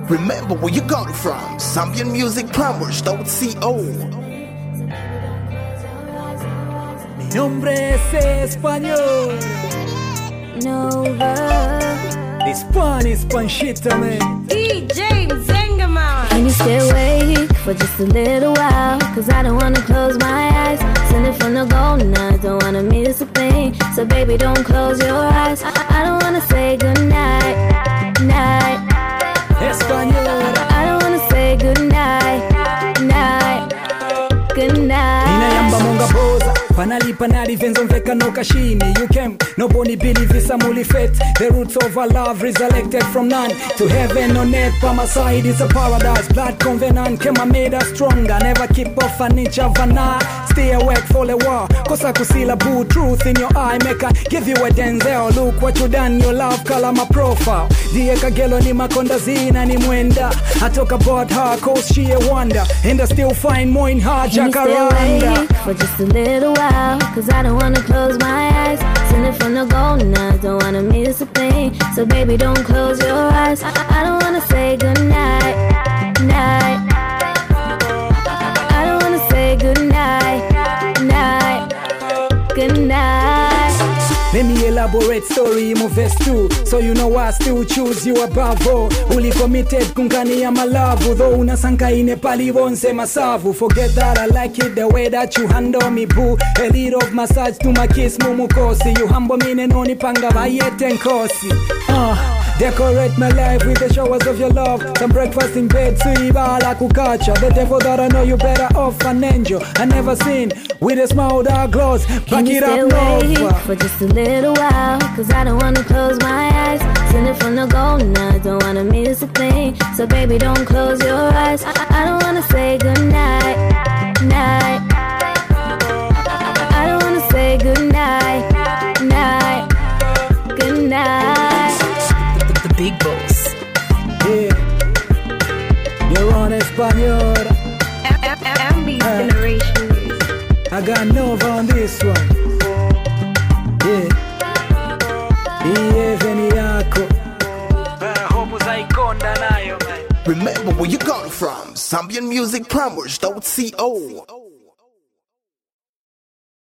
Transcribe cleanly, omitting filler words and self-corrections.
Remember where you got it from. Zambian Music Plumbers.co. Mi nombre es español. Nova. This pan is panchita, man. DJ Zengaman. Can you stay awake for just a little while? Cause I don't wanna close my eyes. Sending from the golden I don't wanna miss a thing. So baby, don't close your eyes. I don't wanna say goodnight, night. Español. I don't wanna say goodnight, night, goodnight. Inayamba monga boza. Panali venzo mveka no kashini. You came, nobody believe this amuli fit. The roots of our love resurrected from none to heaven on earth. By my side is a paradise. Blood covenant came and made us stronger. Never keep off an inch of an eye. Stay awake for the war. Cause I could see the boo truth in your eye. Make I give you a Denzel. Look what you done, your love color my profile. Dieka gelo ni makonda zina ni mwenda. I talk about her cause she a wonder. And I still find more in her jacaranda. For just a little while, cause I don't wanna close my eyes. Sending from the golden I don't wanna miss a thing. So baby, don't close your eyes. I don't wanna say goodnight, night. I don't wanna say goodnight, night, goodnight. Let me elaborate story in verse 2. So you know I still choose you above all. Uli committed kungani ya malavu. Though unasanka inepali wonse masavu. Forget that I like it the way that you handle me boo. A little of massage to my kiss mumukosi. You humble me nenoni panga vayete nkosi. Decorate my life with the showers of your love. Some breakfast in bed, suibala kukacha. The devil that I know you better off an angel I never seen with a smile that glows. Back it up, Nova. For just a little while, cause I don't wanna close my eyes. Sending from the golden I don't wanna miss a thing. So baby, don't close your eyes. I don't wanna say goodnight, night. I don't wanna say goodnight, night, goodnight. The big boss. Yeah, you're on Español. MB generation. I got Nova on this one. Yeah, even yako. Hope uzaikonda nayo, man. Remember where you got it from. Zambian Music Plumbers.co.